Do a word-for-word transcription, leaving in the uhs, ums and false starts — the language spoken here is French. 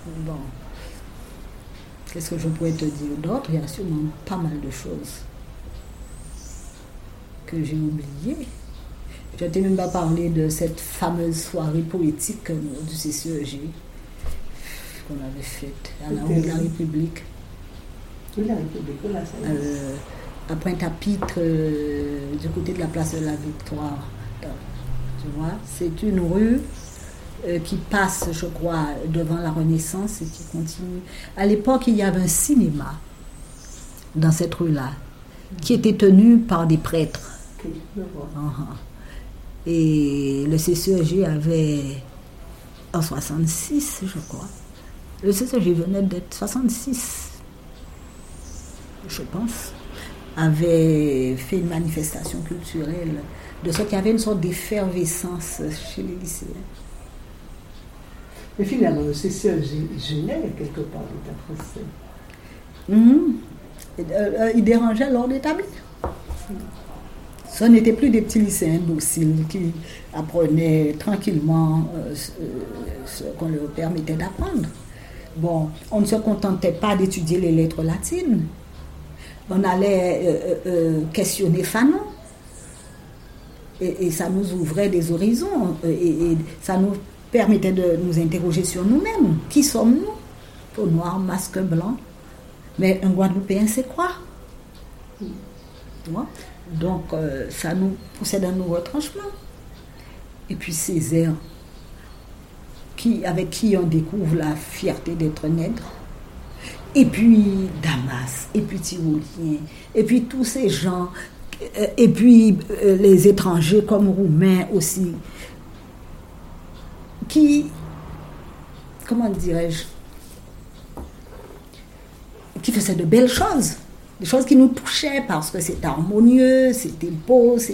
Bon. Qu'est-ce que je pourrais te dire d'autre? Il y a sûrement pas mal de choses que j'ai oubliées. Je t'ai même pas parlé de cette fameuse soirée poétique du C C E G qu'on avait faite à la rue de la République. Oui, la République, là, ça euh, à Pointe-à-Pitre, euh, du côté de la place de la Victoire. Tu vois, c'est une rue euh, qui passe, je crois, devant la Renaissance et qui continue. À l'époque, il y avait un cinéma dans cette rue-là qui était tenu par des prêtres. Okay, uh-huh. Et le C C E G avait, en soixante-six, je crois, le C C E G venait d'être soixante-six, je pense, avait fait une manifestation culturelle, de sorte qu'il y avait une sorte d'effervescence chez les lycéens. Mais finalement, le C C E G gênait quelque part l'État français. Mmh. Euh, il dérangeait l'ordre établi. Mmh. Ce n'étaient plus des petits lycéens dociles qui apprenaient tranquillement euh, ce, ce qu'on leur permettait d'apprendre. Bon, on ne se contentait pas d'étudier les lettres latines. On allait euh, euh, questionner Fanon. Et, et ça nous ouvrait des horizons. Et, et ça nous permettait de nous interroger sur nous-mêmes. Qui sommes-nous? Peau noire, masque blanc. Mais un Guadeloupéen, c'est quoi? Tu vois? Donc, euh, ça nous poussait dans nos retranchements. Et puis Césaire, qui, avec qui on découvre la fierté d'être nègre. Et puis Damas, et puis Tyrolien, et puis tous ces gens, euh, et puis euh, les étrangers comme Roumains aussi, qui, comment dirais-je, qui faisaient de belles choses. Des choses qui nous touchaient parce que c'était harmonieux, c'était beau,